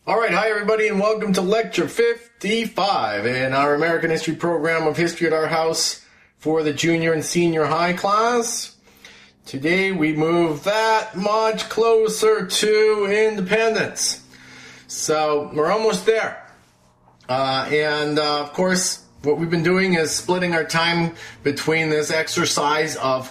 All right, hi everybody, and welcome to Lecture 55 in our American History program of History at Our House for the junior and senior high class. Today we move that much closer to independence. So we're almost there. Of course, what we've been doing is splitting our time between this exercise of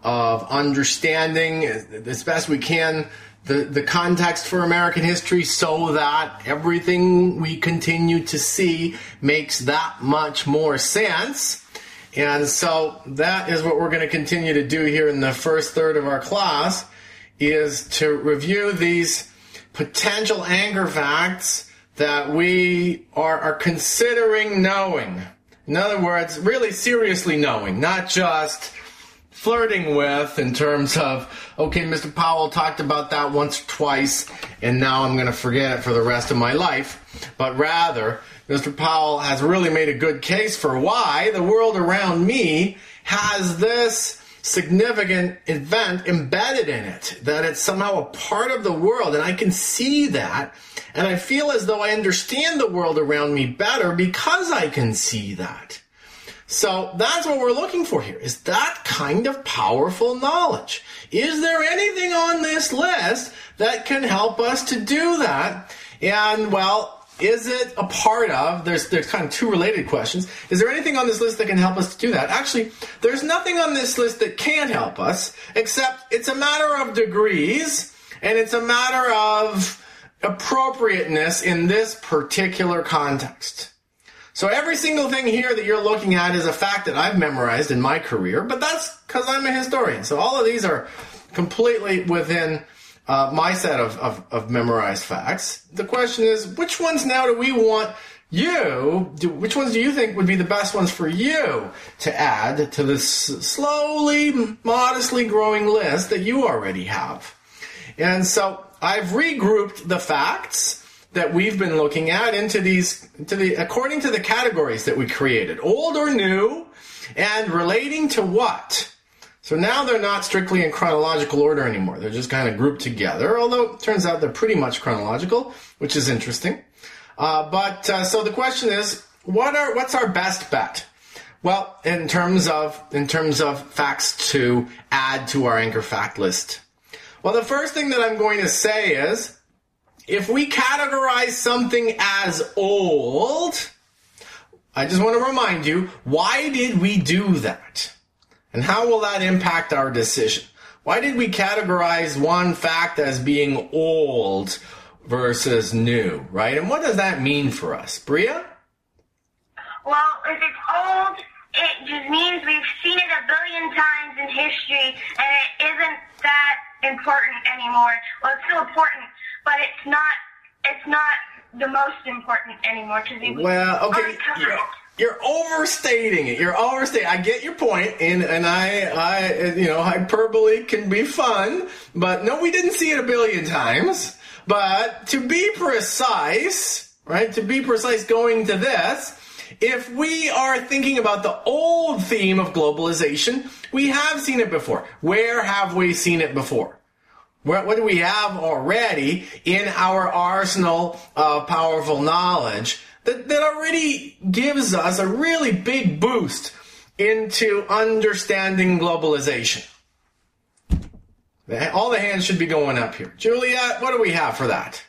understanding as best we can the context for American history so that everything we continue to see makes that much more sense. And so that is what we're going to continue to do here in the first third of our class, is to review these potential anchor facts that we are considering knowing. In other words, really seriously knowing, not just flirting with in terms of, okay, Mr. Powell talked about that once or twice, and now I'm going to forget it for the rest of my life. But rather, Mr. Powell has really made a good case for why the world around me has this significant event embedded in it, that it's somehow a part of the world, and I can see that, and I feel as though I understand the world around me better because I can see that. So that's what we're looking for here, is that kind of powerful knowledge. Is there anything on this list that can help us to do that? And, well, is it a part of, there's kind of two related questions. Is there anything on this list that can help us to do that? Actually, there's nothing on this list that can help us, except it's a matter of degrees, and it's a matter of appropriateness in this particular context. So every single thing here that you're looking at is a fact that I've memorized in my career, but that's because I'm a historian. So all of these are completely within my set of memorized facts. The question is, which ones now do we want which ones do you think would be the best ones for you to add to this slowly, modestly growing list that you already have? And so I've regrouped the facts that we've been looking at according to the categories that we created, old or new, and relating to what. So now they're not strictly in chronological order anymore. They're just kind of grouped together, although it turns out they're pretty much chronological, which is interesting. So the question is, what's our best bet? Well, in terms of facts to add to our anchor fact list. Well, the first thing that I'm going to say is, if we categorize something as old, I just want to remind you, why did we do that? And how will that impact our decision? Why did we categorize one fact as being old versus new, right? And what does that mean for us? Bria? Well, if it's old, it just means we've seen it a billion times in history, and it isn't that important anymore. Well, it's still important, but it's not the most important anymore. You're overstating it. I get your point, and hyperbole can be fun, but no, we didn't see it a billion times. But to be precise, right? To be precise, going to this, if we are thinking about the old theme of globalization, we have seen it before. Where have we seen it before? What do we have already in our arsenal of powerful knowledge that already gives us a really big boost into understanding globalization? All the hands should be going up here. Juliet, what do we have for that?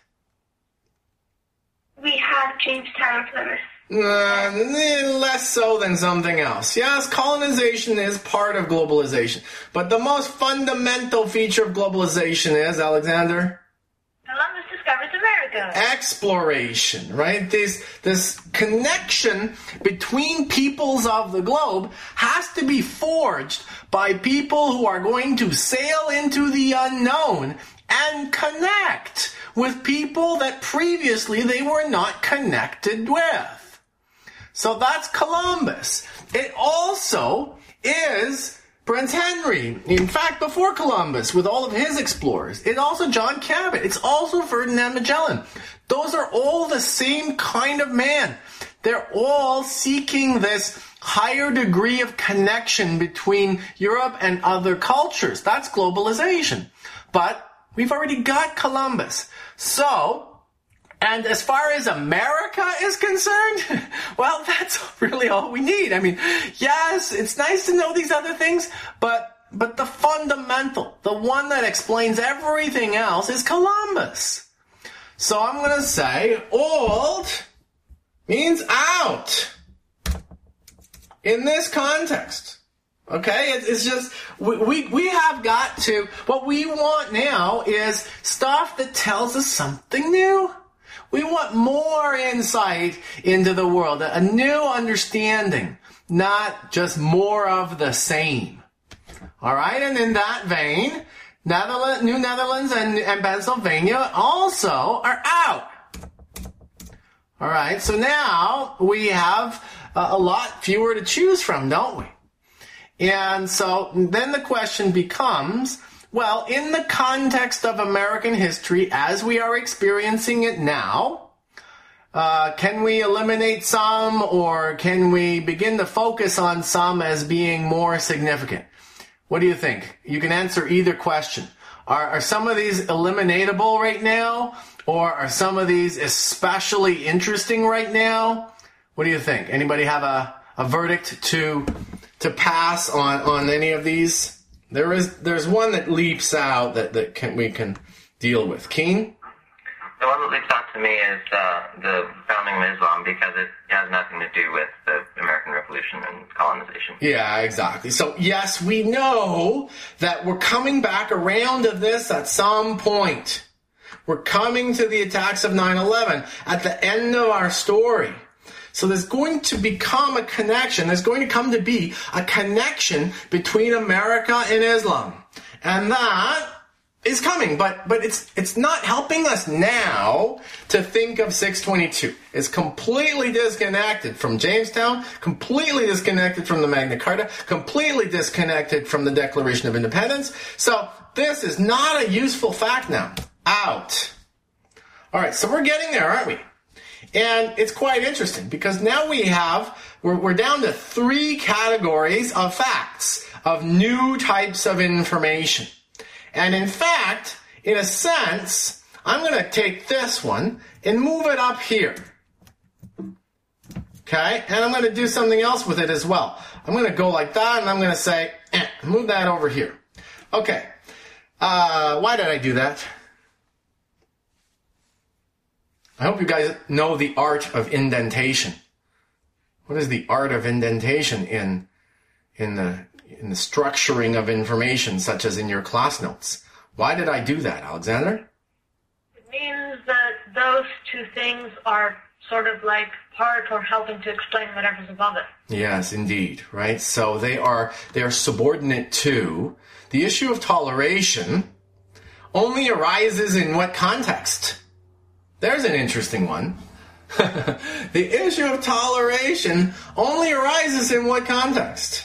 We have Jamestown and Plymouth. Less so than something else. Yes, colonization is part of globalization. But the most fundamental feature of globalization is, Alexander? Columbus discovers America. Exploration, right? This connection between peoples of the globe has to be forged by people who are going to sail into the unknown and connect with people that previously they were not connected with. So that's Columbus. It also is Prince Henry. In fact, before Columbus, with all of his explorers. It's also John Cabot. It's also Ferdinand Magellan. Those are all the same kind of man. They're all seeking this higher degree of connection between Europe and other cultures. That's globalization. But we've already got Columbus. So And as far as America is concerned, well, that's really all we need. I mean, yes, it's nice to know these other things, but the fundamental, the one that explains everything else is Columbus. So I'm going to say old means out in this context. Okay, it's just, we have got to, what we want now is stuff that tells us something new. We want more insight into the world, a new understanding, not just more of the same. All right, and in that vein, New Netherlands and Pennsylvania also are out. All right, so now we have a lot fewer to choose from, don't we? And so then the question becomes, well, in the context of American history as we are experiencing it now, can we eliminate some, or can we begin to focus on some as being more significant? What do you think? You can answer either question. Are some of these eliminatable right now, or are some of these especially interesting right now? What do you think? Anybody have a verdict to pass on any of these? There's one that leaps out that we can deal with. Keen? The one that leaps out to me is the founding of Islam, because it has nothing to do with the American Revolution and colonization. Yeah, exactly. So yes, we know that we're coming back around to this at some point. We're coming to the attacks of 9/11 at the end of our story. So there's going to become a connection. There's going to come to be a connection between America and Islam. And that is coming, but it's not helping us now to think of 622. It's completely disconnected from Jamestown, completely disconnected from the Magna Carta, completely disconnected from the Declaration of Independence. So this is not a useful fact now. Out. All right, so we're getting there, aren't we? And it's quite interesting because now we're down to 3 categories of facts, of new types of information. And in fact, in a sense, I'm going to take this one and move it up here. Okay? And I'm going to do something else with it as well. I'm going to go like that, and I'm going to say, move that over here. Okay. Why did I do that? I hope you guys know the art of indentation. What is the art of indentation in the structuring of information, such as in your class notes? Why did I do that, Alexander? It means that those two things are sort of like part or helping to explain whatever's above it. Yes, indeed, right? So they are subordinate to. The issue of toleration only arises in what context? There's an interesting one. The issue of toleration only arises in what context?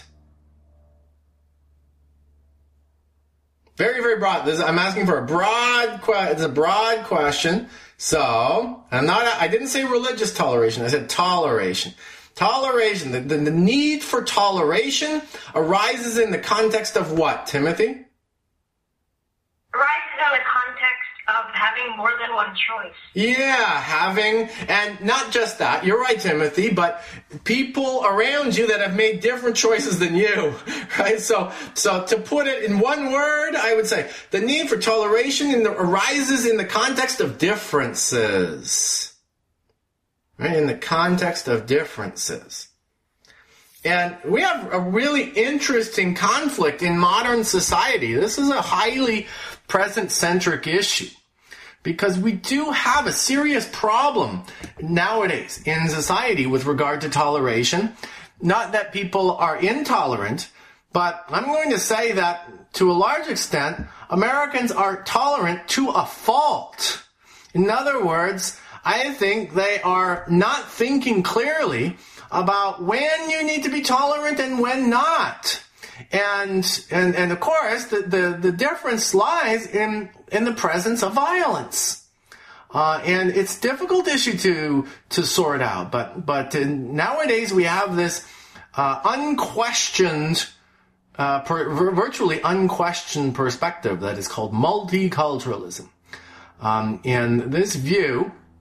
Very, very broad. I'm asking for it's a broad question. So, I didn't say religious toleration. I said toleration. Toleration, the need for toleration arises in the context of what, Timothy? Arises in the context of having more than one choice. Yeah, and not just that, you're right, Timothy, but people around you that have made different choices than you, right? So to put it in one word, I would say the need for toleration arises in the context of differences, right? In the context of differences. And we have a really interesting conflict in modern society. This is a highly present-centric issue because we do have a serious problem nowadays in society with regard to toleration. Not that people are intolerant, but I'm going to say that to a large extent, Americans are tolerant to a fault. In other words, I think they are not thinking clearly about when you need to be tolerant and when not. And of course, the difference lies in the presence of violence. And it's a difficult issue to sort out. But nowadays we have this unquestioned, virtually unquestioned perspective that is called multiculturalism. And this view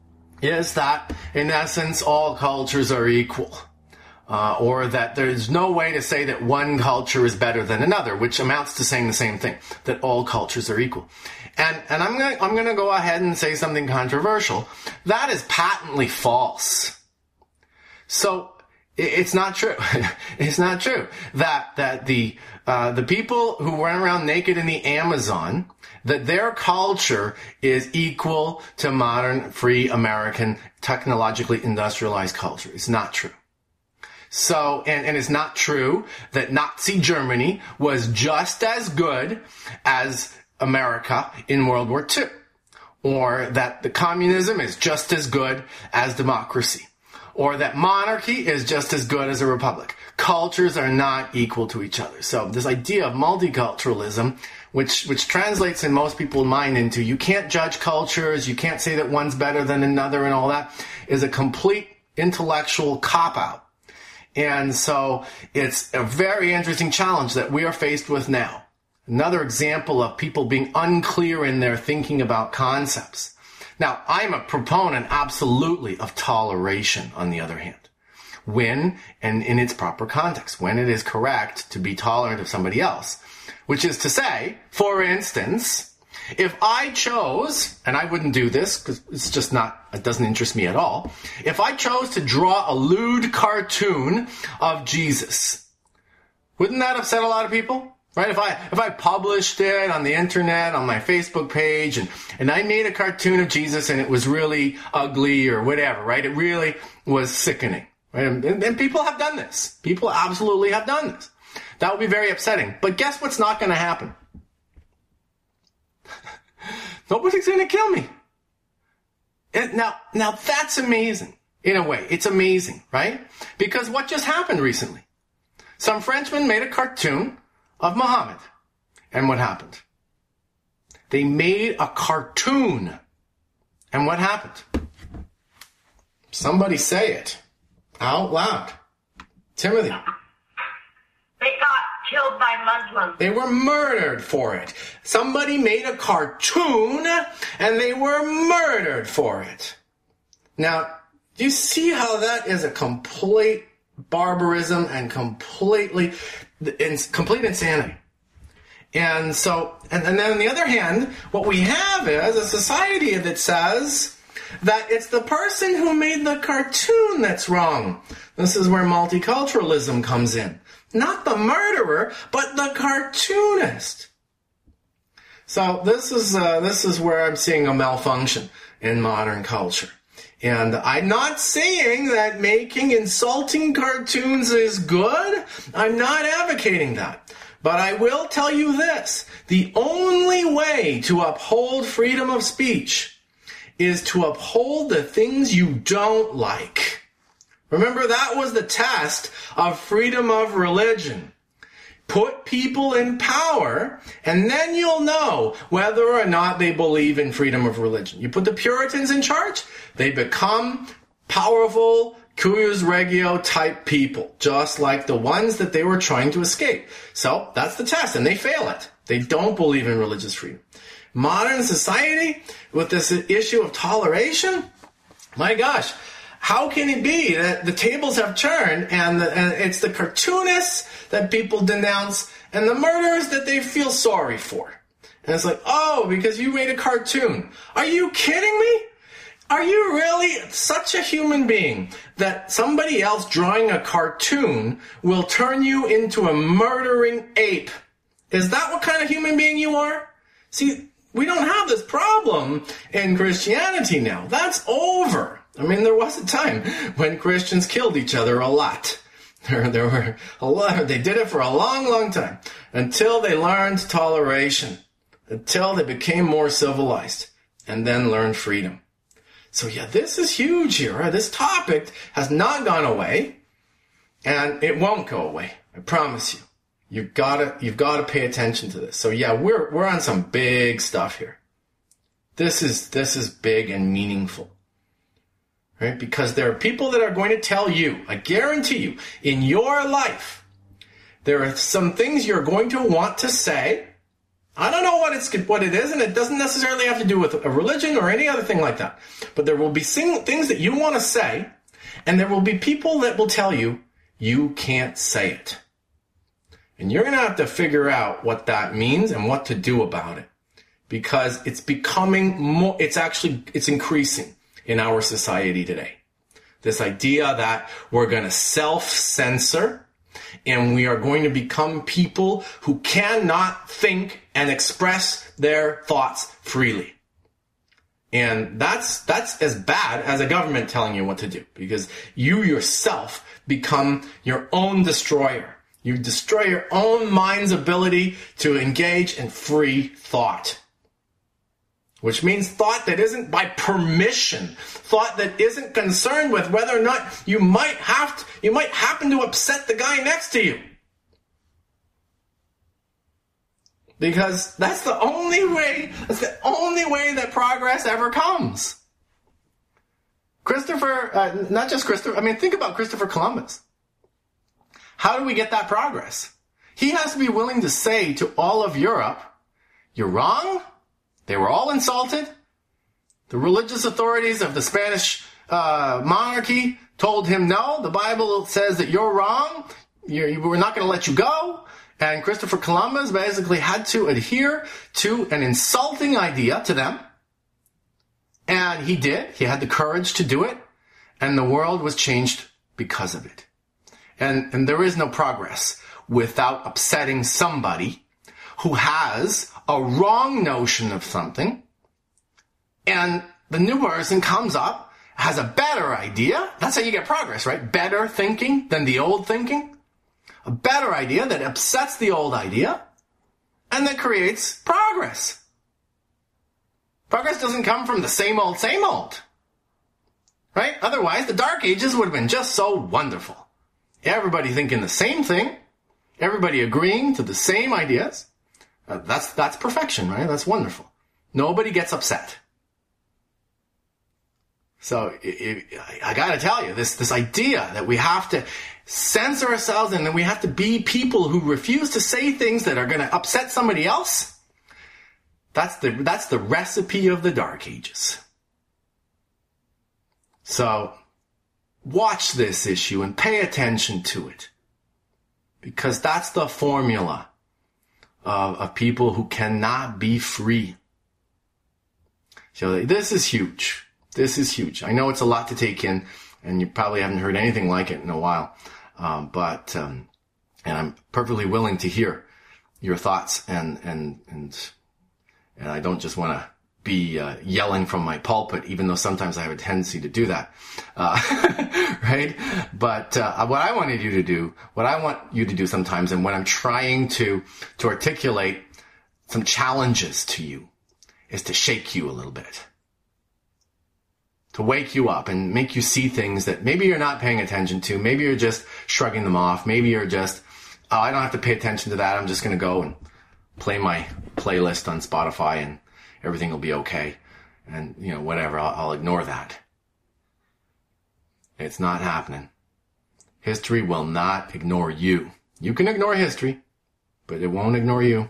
is that, in essence, all cultures are equal. Or that there's no way to say that one culture is better than another, which amounts to saying the same thing, that all cultures are equal. And I'm gonna go ahead and say something controversial. That is patently false. So it's not true. It's not true that the people who run around naked in the Amazon, that their culture is equal to modern, free American, technologically industrialized culture. It's not true. So, and it's not true that Nazi Germany was just as good as America in World War II, or that the communism is just as good as democracy, or that monarchy is just as good as a republic. Cultures are not equal to each other. So this idea of multiculturalism, which translates in most people's mind into you can't judge cultures, you can't say that one's better than another and all that, is a complete intellectual cop-out. And so it's a very interesting challenge that we are faced with now. Another example of people being unclear in their thinking about concepts. Now, I'm a proponent, absolutely, of toleration, on the other hand. When, and in its proper context, when it is correct to be tolerant of somebody else. Which is to say, for instance, if I chose, and I wouldn't do this because it's just not, it doesn't interest me at all. If I chose to draw a lewd cartoon of Jesus, wouldn't that upset a lot of people? Right? If I published it on the internet, on my Facebook page, and I made a cartoon of Jesus and it was really ugly or whatever, right? It really was sickening. Right? And people have done this. People absolutely have done this. That would be very upsetting. But guess what's not going to happen? Nobody's going to kill me. Now that's amazing. In a way, it's amazing, right? Because what just happened recently? Some Frenchmen made a cartoon of Muhammad. And what happened? They made a cartoon. And what happened? Somebody say it out loud. Timothy. They got killed by Muslims. They were murdered for it. Somebody made a cartoon and they were murdered for it. Now, do you see how that is a complete barbarism and complete insanity? And so, and then on the other hand, what we have is a society that says that it's the person who made the cartoon that's wrong. This is where multiculturalism comes in. Not the murderer, but the cartoonist. So this is where I'm seeing a malfunction in modern culture. And I'm not saying that making insulting cartoons is good. I'm not advocating that. But I will tell you this. The only way to uphold freedom of speech is to uphold the things you don't like. Remember, that was the test of freedom of religion. Put people in power, and then you'll know whether or not they believe in freedom of religion. You put the Puritans in charge, they become powerful, cuius regio type people, just like the ones that they were trying to escape. So that's the test, and they fail it. They don't believe in religious freedom. Modern society, with this issue of toleration, my gosh, how can it be that the tables have turned and it's the cartoonists that people denounce and the murderers that they feel sorry for? And it's like, oh, because you made a cartoon. Are you kidding me? Are you really such a human being that somebody else drawing a cartoon will turn you into a murdering ape? Is that what kind of human being you are? See, we don't have this problem in Christianity now. That's over. I mean, there was a time when Christians killed each other a lot. There were a lot. They did it for a long, long time until they learned toleration, until they became more civilized, and then learned freedom. So yeah, this is huge here. This topic has not gone away, and it won't go away. I promise you. You've got to pay attention to this. So yeah, we're on some big stuff here. This is big and meaningful. Right? Because there are people that are going to tell you, I guarantee you, in your life, there are some things you're going to want to say, I don't know what it is, and it doesn't necessarily have to do with a religion or any other thing like that. But there will be things that you want to say, and there will be people that will tell you, you can't say it. And you're going to have to figure out what that means and what to do about it. Because it's becoming more, it's increasing in our society today. This idea that we're going to self-censor and we are going to become people who cannot think and express their thoughts freely. And that's as bad as a government telling you what to do, because you yourself become your own destroyer. You destroy your own mind's ability to engage in free thought. Which means thought that isn't by permission, thought that isn't concerned with whether or not you might happen to upset the guy next to you. Because that's the only way that progress ever comes. Think about Christopher Columbus. How do we get that progress? He has to be willing to say to all of Europe, you're wrong. They were all insulted. The religious authorities of the Spanish monarchy told him, no, the Bible says that you're wrong. We're not going to let you go. And Christopher Columbus basically had to adhere to an insulting idea to them. And he did. He had the courage to do it. And the world was changed because of it. And there is no progress without upsetting somebody who has a wrong notion of something, and the new person comes up, has a better idea. That's how you get progress, right? Better thinking than the old thinking. A better idea that upsets the old idea, and that creates progress. Progress doesn't come from the same old, right? Otherwise, the Dark Ages would have been just so wonderful. Everybody thinking the same thing, everybody agreeing to the same ideas. That's perfection, right? That's wonderful. Nobody gets upset. So I gotta tell you, this idea that we have to censor ourselves and then we have to be people who refuse to say things that are going to upset somebody else, that's the recipe of the Dark Ages. So watch this issue and pay attention to it, because that's the formula of people who cannot be free. So this is huge. This is huge. I know it's a lot to take in, and you probably haven't heard anything like it in a while. But I'm perfectly willing to hear your thoughts, and I don't just want to be yelling from my pulpit, even though sometimes I have a tendency to do that, right? But what I want you to do sometimes, and when I'm trying to articulate some challenges to you, is to shake you a little bit, to wake you up and make you see things that maybe you're not paying attention to. Maybe you're just shrugging them off. Maybe you're just, oh, I don't have to pay attention to that. I'm just going to go and play my playlist on Spotify and everything will be okay. And, whatever, I'll ignore that. It's not happening. History will not ignore you. You can ignore history, but it won't ignore you.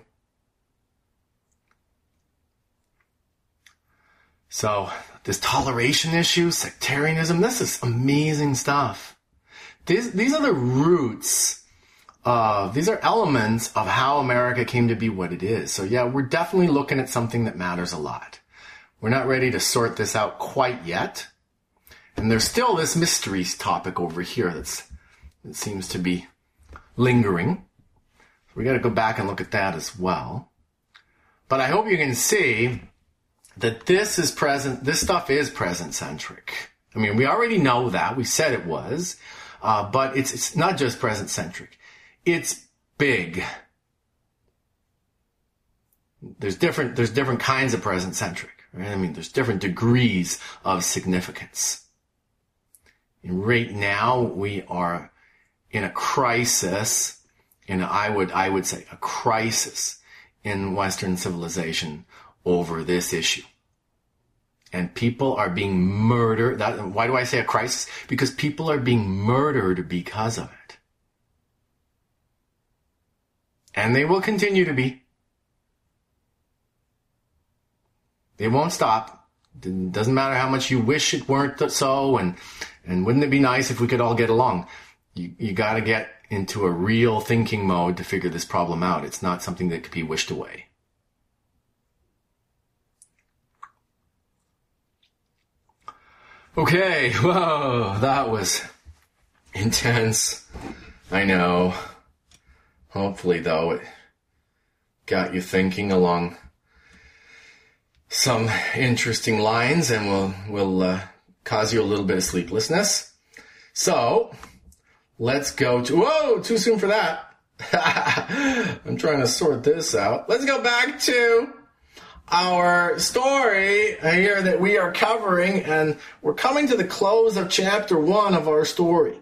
So, this toleration issue, sectarianism, this is amazing stuff. These are the roots. These are elements of how America came to be what it is. So yeah, we're definitely looking at something that matters a lot. We're not ready to sort this out quite yet. And there's still this mysteries topic over here that seems to be lingering. So we got to go back and look at that as well. But I hope you can see that this stuff is present-centric. I mean, we already know that. We said it was. But it's not just present-centric. It's big. There's different kinds of present-centric, right? I mean, there's different degrees of significance. And right now, we are in a crisis, I would say a crisis in Western civilization over this issue. And people are being murdered. Why do I say a crisis? Because people are being murdered because of it. And they will continue to be. It won't stop. It doesn't matter how much you wish it weren't so, and wouldn't it be nice if we could all get along? You got to get into a real thinking mode to figure this problem out. It's not something that could be wished away. Okay, whoa, that was intense. I know. Hopefully, though, it got you thinking along some interesting lines and will cause you a little bit of sleeplessness. So, let's go to... Whoa, too soon for that. I'm trying to sort this out. Let's go back to our story here that we are covering, and we're coming to the close of chapter 1 of our story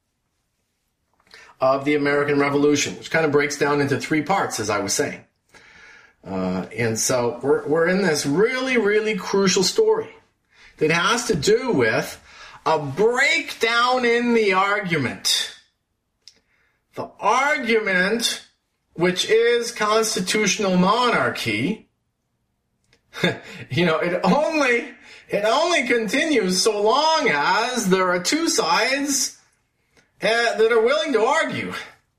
of the American Revolution, which kind of breaks down into 3 parts, as I was saying. And so we're in this really, really crucial story that has to do with a breakdown in the argument. The argument, which is constitutional monarchy, it only continues so long as there are 2 sides that are willing to argue.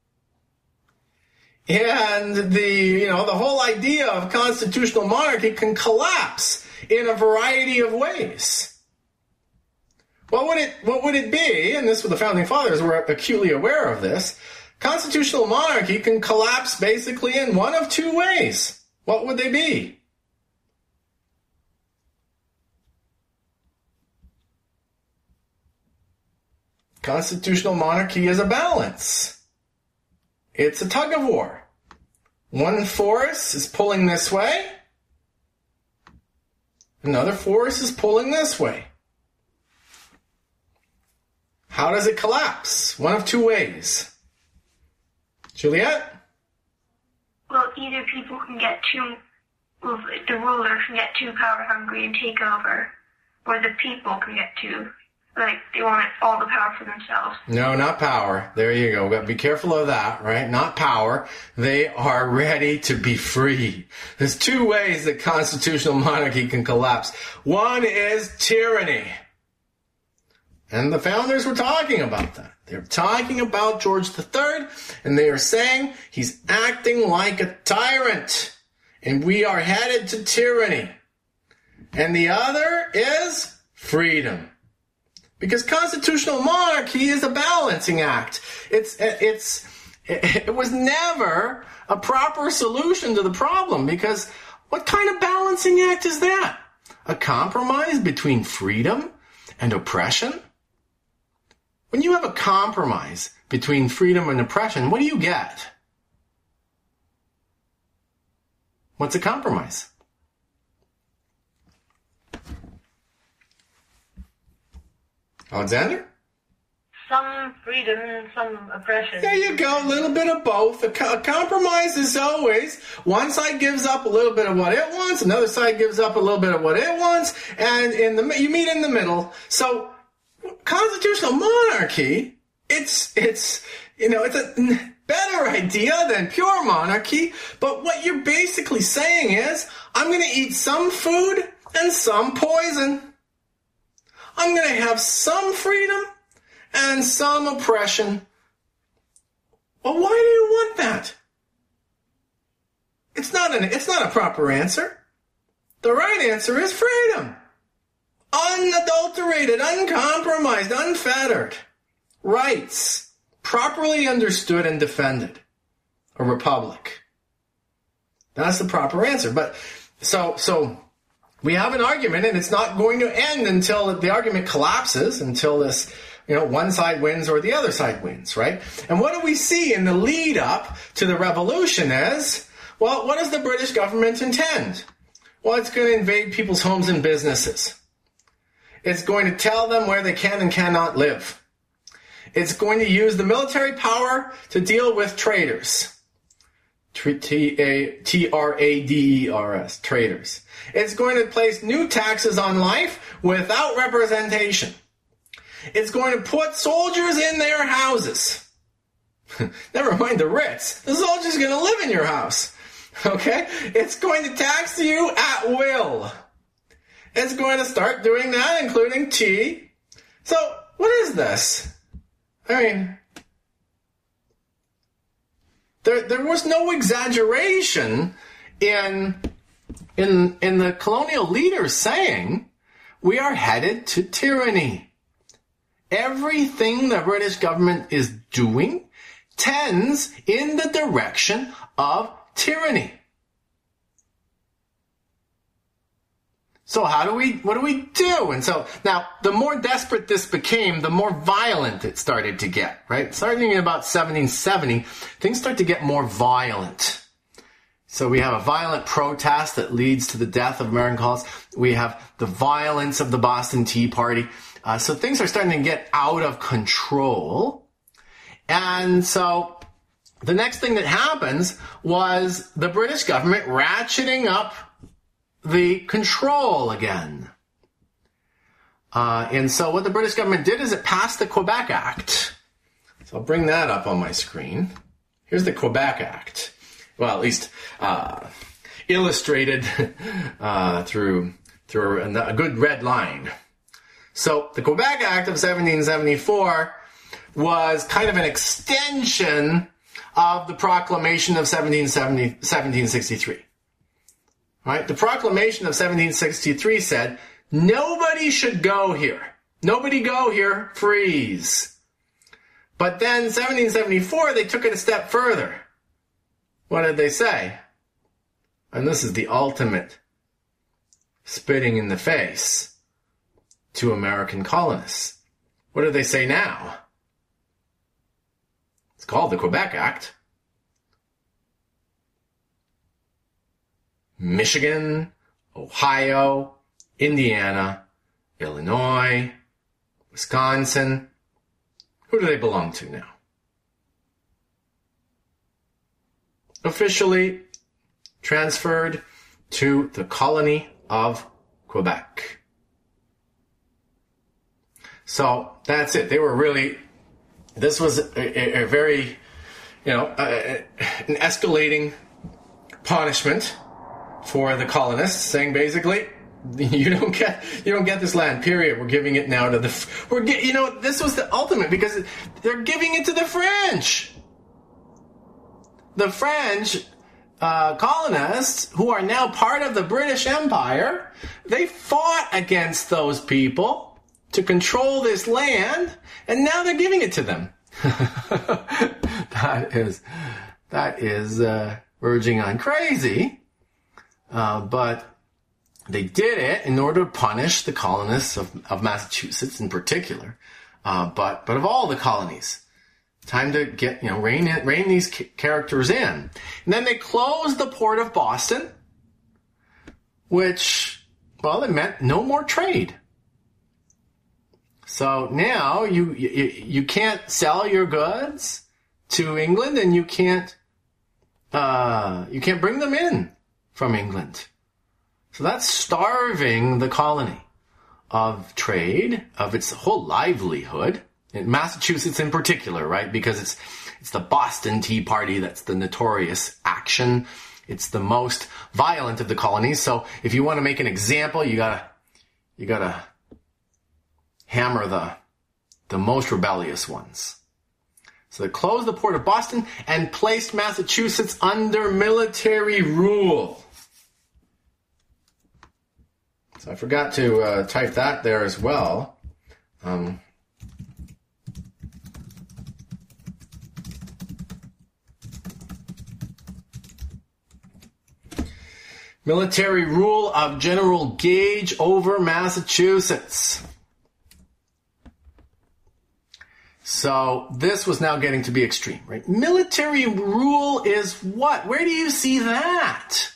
And the whole idea of constitutional monarchy can collapse in a variety of ways. What would it be? And the founding fathers were acutely aware of this. Constitutional monarchy can collapse basically in one of 2 ways. What would they be? Constitutional monarchy is a balance. It's a tug of war. One force is pulling this way. Another force is pulling this way. How does it collapse? One of 2 ways. Juliet? Well, either people can get the ruler can get too power hungry and take over, or the people can get too, they want all the power for themselves. No, not power. There you go. We've got to be careful of that, right? Not power. They are ready to be free. There's 2 ways that constitutional monarchy can collapse. One is tyranny. And the founders were talking about that. They're talking about George III, and they are saying he's acting like a tyrant, and we are headed to tyranny. And the other is freedom. Because constitutional monarchy is a balancing act. It was never a proper solution to the problem, because what kind of balancing act is that? A compromise between freedom and oppression? When you have a compromise between freedom and oppression, what do you get? What's a compromise? Alexander? Some freedom and some oppression. There you go, a little bit of both. A compromise is always one side gives up a little bit of what it wants, another side gives up a little bit of what it wants, and you meet in the middle. So constitutional monarchy, it's a better idea than pure monarchy, but what you're basically saying is, I'm going to eat some food and some poison. I'm going to have some freedom and some oppression. Well, why do you want that? It's not a proper answer. The right answer is freedom. Unadulterated, uncompromised, unfettered rights, properly understood and defended. A republic. That's the proper answer. But so we have an argument, and it's not going to end until the argument collapses, until this, one side wins or the other side wins, right? And what do we see in the lead up to the revolution is, well, what does the British government intend? Well, it's going to invade people's homes and businesses. It's going to tell them where they can and cannot live. It's going to use the military power to deal with traitors. Traders. Traitors. It's going to place new taxes on life without representation. It's going to put soldiers in their houses. Never mind the Ritz. The soldier's going to live in your house. Okay? It's going to tax you at will. It's going to start doing that, including tea. So, what is this? I mean, there was no exaggeration in the colonial leaders saying we are headed to tyranny. Everything the British government is doing tends in the direction of tyranny. So what do we do? And so now the more desperate this became, the more violent it started to get, right? Starting in about 1770, things start to get more violent. So we have a violent protest that leads to the death of American colonists. We have the violence of the Boston Tea Party. So things are starting to get out of control. And so the next thing that happens was the British government ratcheting up the control again. And so what the British government did is it passed the Quebec Act. So I'll bring that up on my screen. Here's the Quebec Act. Well, at least illustrated through a good red line. So the Quebec Act of 1774 was kind of an extension of the Proclamation of 1763. Right? The Proclamation of 1763 said, nobody should go here. Nobody go here, freeze. But then 1774, they took it a step further. What did they say? And this is the ultimate spitting in the face to American colonists. What do they say now? It's called the Quebec Act. Michigan, Ohio, Indiana, Illinois, Wisconsin. Who do they belong to now? Officially transferred to the colony of Quebec. So that's it. They were really, this was a very, an escalating punishment for the colonists, saying basically, you don't get this land, period. We're giving it now to this was the ultimate, because they're giving it to the French. The French colonists, who are now part of the British Empire, they fought against those people to control this land, and now they're giving it to them. That is verging on crazy. But they did it in order to punish the colonists of Massachusetts in particular, but of all the colonies. Time to get, rein these characters in. And then they closed the port of Boston, which, well, it meant no more trade. So now you can't sell your goods to England, and you can't bring them in from England. So that's starving the colony of trade, of its whole livelihood. In Massachusetts in particular, right? Because it's the Boston Tea Party that's the notorious action. It's the most violent of the colonies. So if you want to make an example, you gotta hammer the most rebellious ones. So they closed the port of Boston and placed Massachusetts under military rule. So I forgot to type that there as well. Military rule of General Gage over Massachusetts. So this was now getting to be extreme, right? Military rule is what? Where do you see that?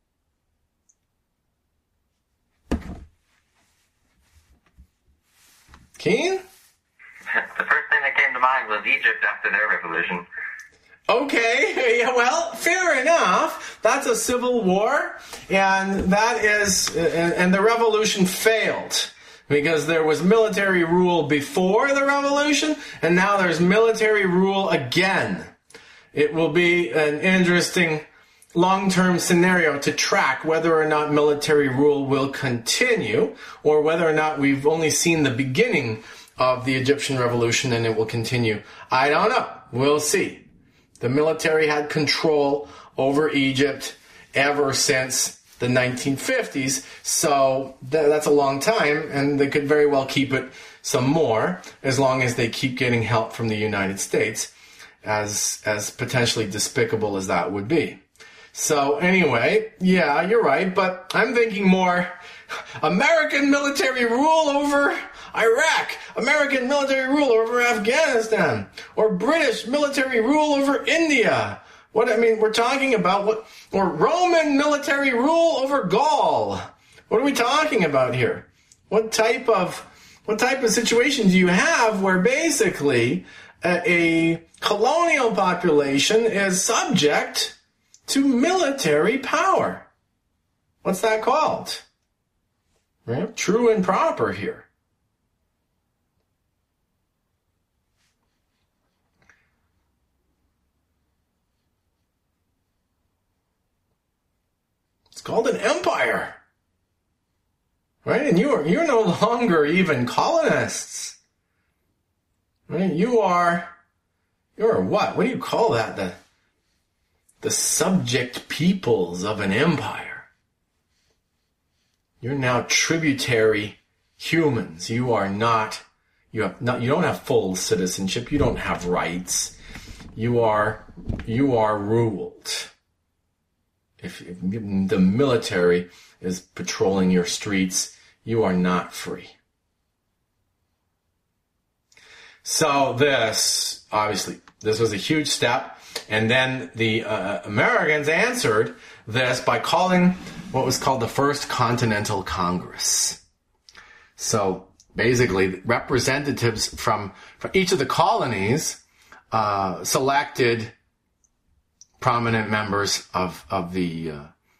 Keen? The first thing that came to mind was Egypt after their revolution. Okay, yeah, well, fair enough. That's a civil war, and the revolution failed because there was military rule before the revolution, and now there's military rule again. It will be an interesting long-term scenario to track whether or not military rule will continue, or whether or not we've only seen the beginning of the Egyptian revolution and it will continue. I don't know. We'll see. The military had control over Egypt ever since the 1950s, so that's a long time, and they could very well keep it some more as long as they keep getting help from the United States, as potentially despicable as that would be. So anyway, yeah, you're right, but I'm thinking more American military rule over Iraq, American military rule over Afghanistan, or British military rule over India. We're talking about or Roman military rule over Gaul. What are we talking about here? What type of situation do you have where basically a colonial population is subject to military power? What's that called? Right? True and proper here. It's called an empire. Right? And you're no longer even colonists. Right? You're what? What do you call that? The subject peoples of an empire. You're now tributary humans. You don't have full citizenship. You don't have rights. You are ruled. If the military is patrolling your streets, you are not free. So this was a huge step. And then the Americans answered this by calling what was called the First Continental Congress. So basically, representatives from each of the colonies selected prominent members of the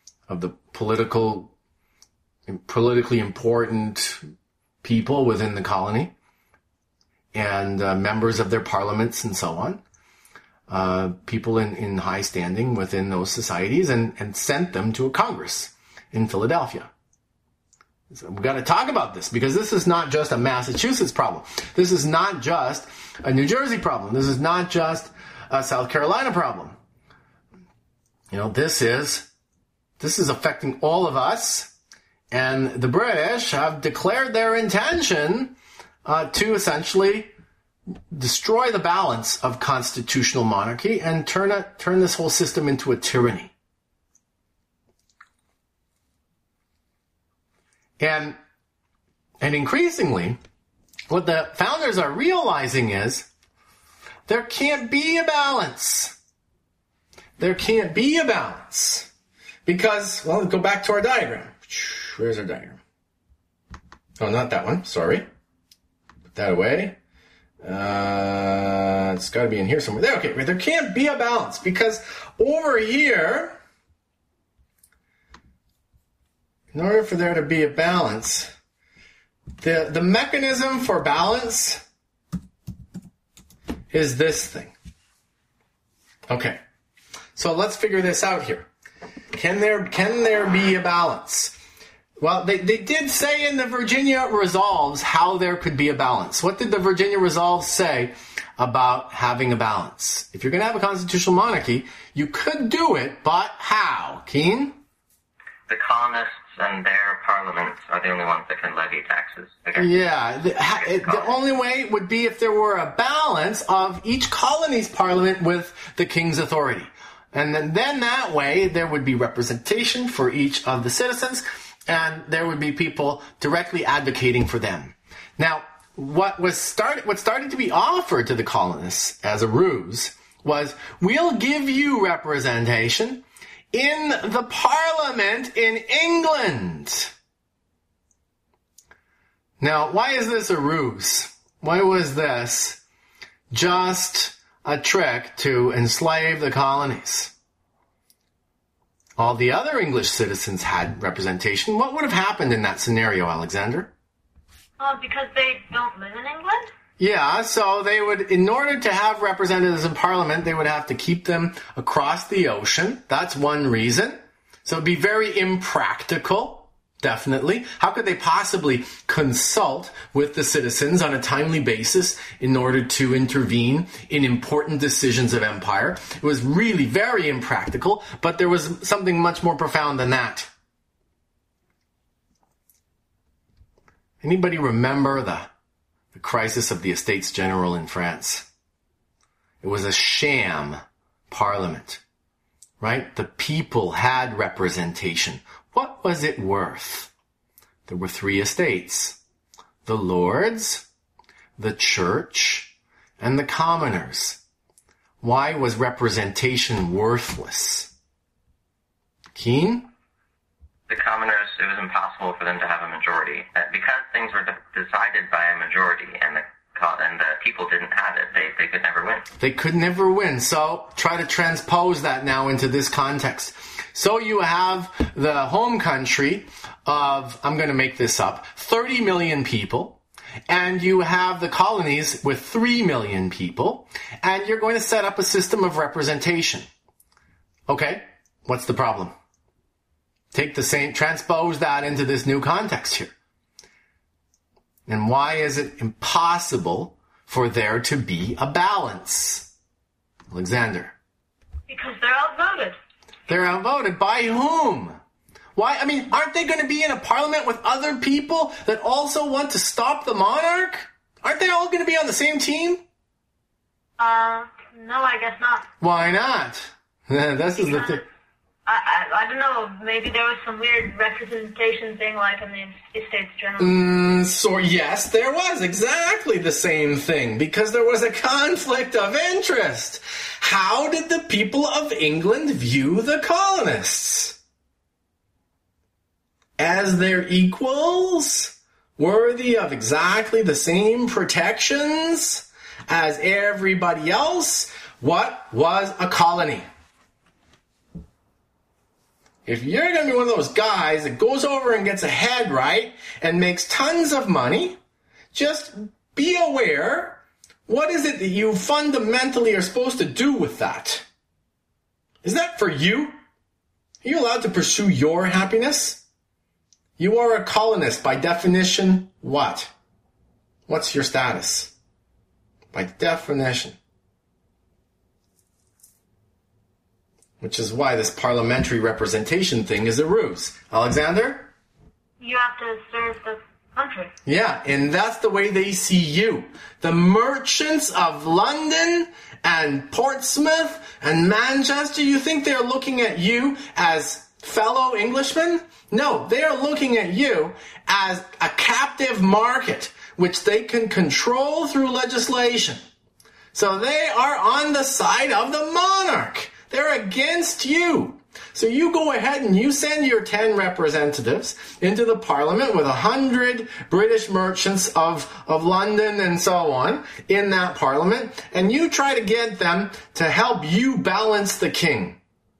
politically important people within the colony, and members of their parliaments and so on. People in high standing within those societies, and sent them to a Congress in Philadelphia. So we've got to talk about this, because this is not just a Massachusetts problem. This is not just a New Jersey problem. This is not just a South Carolina problem. This is affecting all of us, and the British have declared their intention to essentially destroy the balance of constitutional monarchy and turn this whole system into a tyranny. And increasingly, what the founders are realizing is there can't be a balance. There can't be a balance. Because, well, let's go back to our diagram. Where's our diagram? Oh, not that one. Sorry. Put that away. It's got to be in here somewhere. There, okay. There can't be a balance because over here, in order for there to be a balance, the mechanism for balance is this thing. Okay. So let's figure this out here. Can there be a balance? Well, they did say in the Virginia Resolves how there could be a balance. What did the Virginia Resolves say about having a balance? If you're going to have a constitutional monarchy, you could do it, but how? Keen? The colonists and their parliaments are the only ones that can levy taxes. Yeah, the only way would be if there were a balance of each colony's parliament with the king's authority. And then that way, there would be representation for each of the citizens, and there would be people directly advocating for them. Now, what started to be offered to the colonists as a ruse was, we'll give you representation in the Parliament in England. Now, why is this a ruse? Why was this just a trick to enslave the colonies? All the other English citizens had representation. What would have happened in that scenario, Alexander? Because they don't live in England? Yeah, so they would, in order to have representatives in Parliament, they would have to keep them across the ocean. That's one reason. So it'd be very impractical, definitely. How could they possibly consult with the citizens on a timely basis in order to intervene in important decisions of empire? It was really very impractical, but there was something much more profound than that. Anybody remember the crisis of the Estates General in France? It was a sham parliament, right? The people had representation. What was it worth? There were 3 estates: the Lords, the Church, and the Commoners. Why was representation worthless? Keen? The commoners, it was impossible for them to have a majority. Because things were decided by a majority and the people didn't have it, they could never win. They could never win. So try to transpose that now into this context. So you have the home country of, I'm going to make this up, 30 million people. And you have the colonies with 3 million people. And you're going to set up a system of representation. Okay, what's the problem? Take the same, transpose that into this new context here. And why is it impossible for there to be a balance? Alexander. Because they're outvoted. They're outvoted. By whom? Why? I mean, aren't they going to be in a parliament with other people that also want to stop the monarch? Aren't they all going to be on the same team? No, I guess not. Why not? This is the thing. I don't know, maybe there was some weird representation thing like in the Estates General. So yes, there was exactly the same thing, because there was a conflict of interest. How did the people of England view the colonists? As their equals? Worthy of exactly the same protections as everybody else? What was a colony? If you're going to be one of those guys that goes over and gets ahead, right, and makes tons of money, just be aware, what is it that you fundamentally are supposed to do with that? Is that for you? Are you allowed to pursue your happiness? You are a colonist. By definition, what? What's your status? By definition. Which is why this parliamentary representation thing is a ruse. Alexander? You have to serve the country. Yeah, and that's the way they see you. The merchants of London and Portsmouth and Manchester, you think they're looking at you as fellow Englishmen? No, they are looking at you as a captive market, which they can control through legislation. So they are on the side of the monarch. They're against you. So you go ahead and you send your 10 representatives into the parliament with 100 British merchants of London and so on in that parliament, and you try to get them to help you balance the king.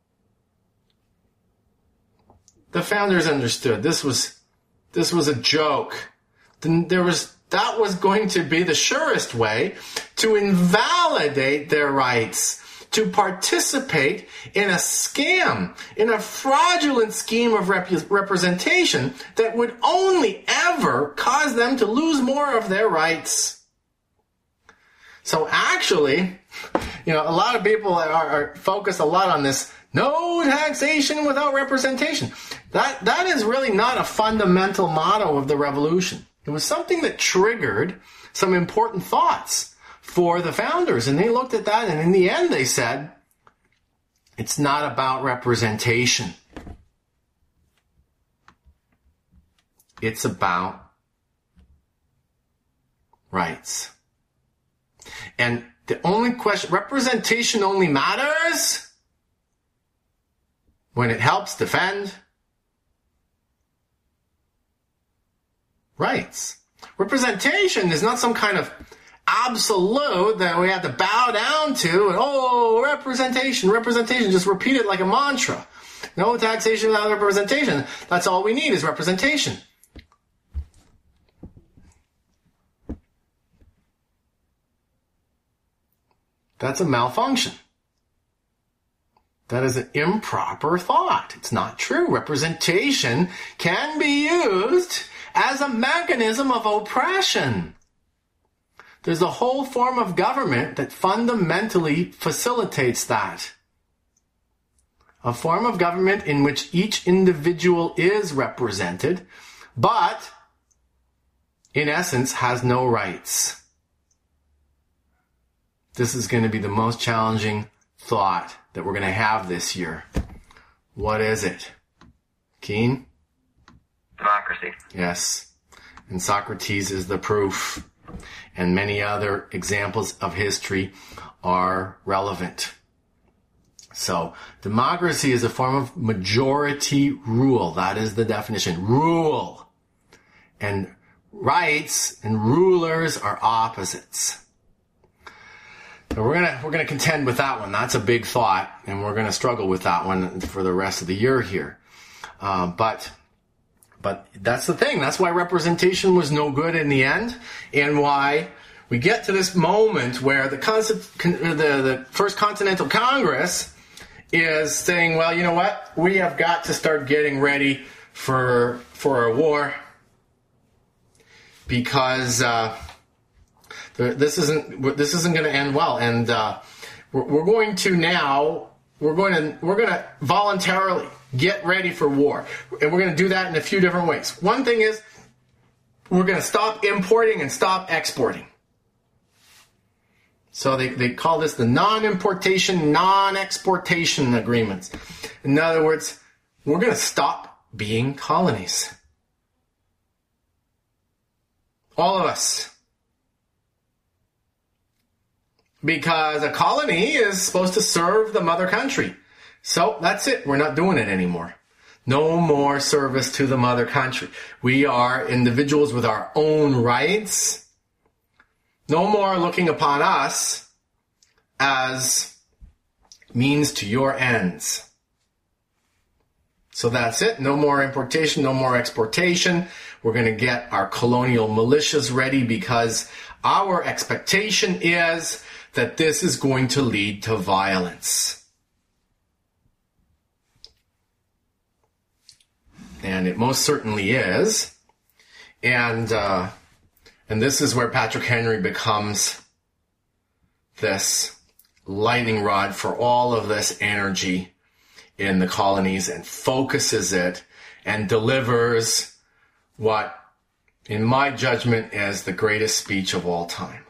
The founders understood this was a joke. That was going to be the surest way to invalidate their rights, to participate in a scam, in a fraudulent scheme of representation that would only ever cause them to lose more of their rights. So actually, a lot of people are focused a lot on this, no taxation without representation. That is really not a fundamental motto of the revolution. It was something that triggered some important thoughts for the founders, and they looked at that, and in the end they said, it's not about representation. It's about rights. And the only question, representation only matters when it helps defend rights. Representation is not some kind of absolute that we have to bow down to. And, representation, just repeat it like a mantra. No taxation without representation. That's all we need is representation. That's a malfunction. That is an improper thought. It's not true. Representation can be used as a mechanism of oppression. There's a whole form of government that fundamentally facilitates that. A form of government in which each individual is represented, but in essence has no rights. This is going to be the most challenging thought that we're going to have this year. What is it? Keen? Democracy. Yes. And Socrates is the proof. And many other examples of history are relevant. So, democracy is a form of majority rule. That is the definition. Rule. And rights and rulers are opposites. So we're gonna contend with that one. That's a big thought, and we're gonna struggle with that one for the rest of the year here. But that's the thing. That's why representation was no good in the end, and why we get to this moment where the First Continental Congress is saying, well, you know what? We have got to start getting ready for a war because this isn't going to end well, and we're going to voluntarily get ready for war, and we're going to do that in a few different ways. One thing is we're going to stop importing and stop exporting. So they call this the non-importation, non-exportation agreements. In other words, we're going to stop being colonies. All of us. Because a colony is supposed to serve the mother country. So that's it. We're not doing it anymore. No more service to the mother country. We are individuals with our own rights. No more looking upon us as means to your ends. So that's it. No more importation, no more exportation. We're going to get our colonial militias ready because our expectation is that this is going to lead to violence. And it most certainly is. And this is where Patrick Henry becomes this lightning rod for all of this energy in the colonies and focuses it and delivers what, in my judgment, is the greatest speech of all time.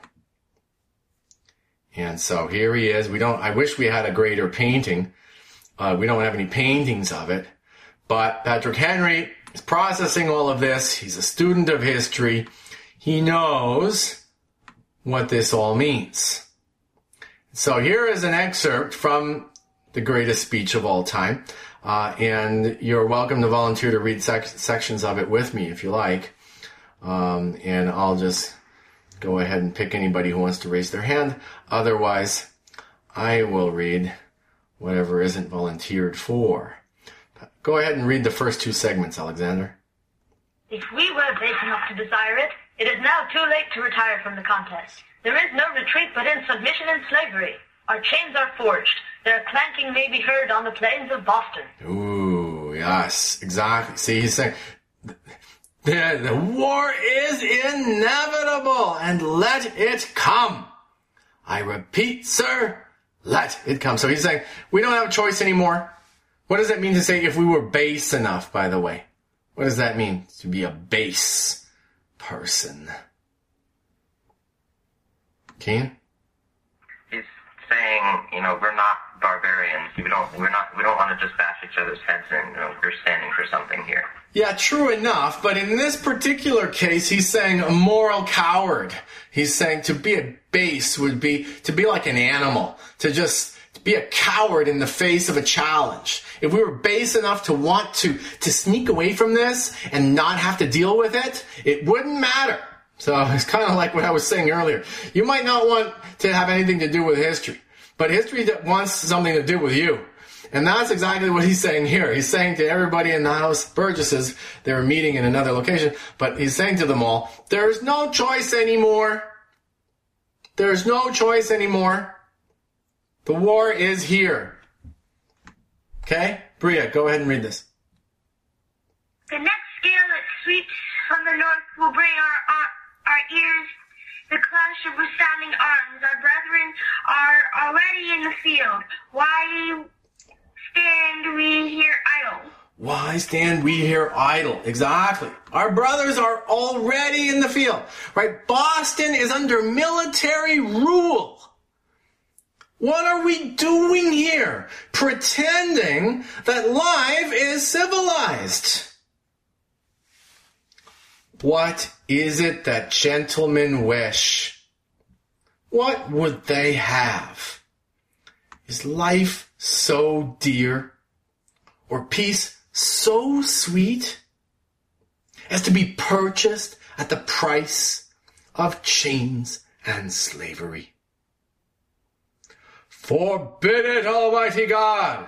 And so here he is. I wish we had a greater painting. We don't have any paintings of it. But Patrick Henry is processing all of this. He's a student of history. He knows what this all means. So here is an excerpt from the greatest speech of all time. And you're welcome to volunteer to read sections of it with me if you like. And I'll just go ahead and pick anybody who wants to raise their hand. Otherwise, I will read whatever isn't volunteered for. Go ahead and read the first two segments, Alexander. If we were base enough to desire it, it is now too late to retire from the contest. There is no retreat but in submission and slavery. Our chains are forged. Their clanking may be heard on the plains of Boston. Ooh, yes, exactly. See, he's saying the war is inevitable, and let it come. I repeat, sir, let it come. So he's saying we don't have a choice anymore. What does that mean to say if we were base enough, by the way? What does that mean to be a base person? Keen? He's saying, we're not barbarians. We don't want to just bash each other's heads in. We're standing for something here. Yeah, true enough, but in this particular case, he's saying a moral coward. He's saying to be a base would be to be like an animal, to be a coward in the face of a challenge. If we were base enough to want to sneak away from this and not have to deal with it, it wouldn't matter. So it's kind of like what I was saying earlier. You might not want to have anything to do with history, but history wants something to do with you. And that's exactly what he's saying here. He's saying to everybody in the House Burgesses, they were meeting in another location, but he's saying to them all, there's no choice anymore. There's no choice anymore. The war is here. Okay? Bria, go ahead and read this. The next gale that sweeps from the north will bring our ears the clash of resounding arms. Our brethren are already in the field. Why stand we here idle? Why stand we here idle? Exactly. Our brothers are already in the field, right? Boston is under military rule. What are we doing here? Pretending that life is civilized. What is it that gentlemen wish? What would they have? Is life so dear? Or peace so sweet as to be purchased at the price of chains and slavery? Forbid it, Almighty God!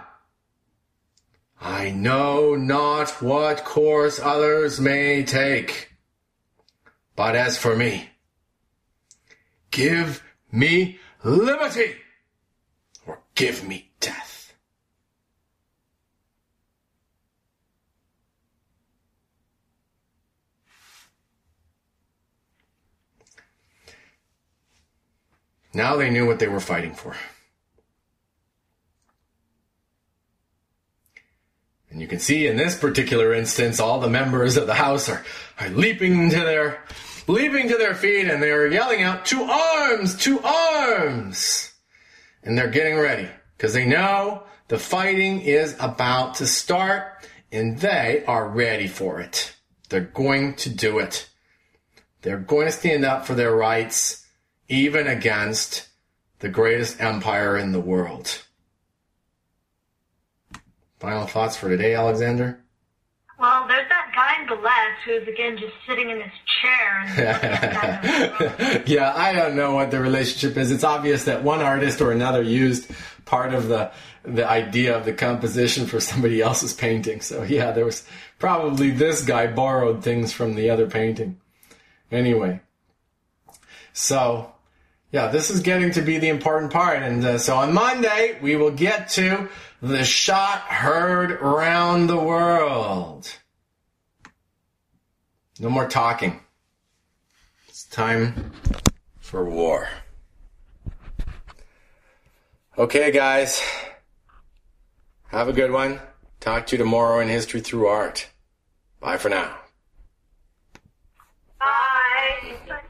I know not what course others may take, but as for me, give me liberty or give me death. Now they knew what they were fighting for. And you can see in this particular instance, all the members of the House are leaping to their feet, and they're yelling out, "To arms! To arms!" And they're getting ready because they know the fighting is about to start, and they are ready for it. They're going to do it. They're going to stand up for their rights, even against the greatest empire in the world. Final thoughts for today, Alexander? Well, there's that guy in the left who's, again, just sitting in his chair. And yeah, I don't know what the relationship is. It's obvious that one artist or another used part of the idea of the composition for somebody else's painting. So, yeah, there was probably this guy borrowed things from the other painting. Anyway, so, yeah, this is getting to be the important part. And so on Monday, we will get to the shot heard around the world. No more talking. It's time for war. Okay, guys. Have a good one. Talk to you tomorrow in History Through Art. Bye for now.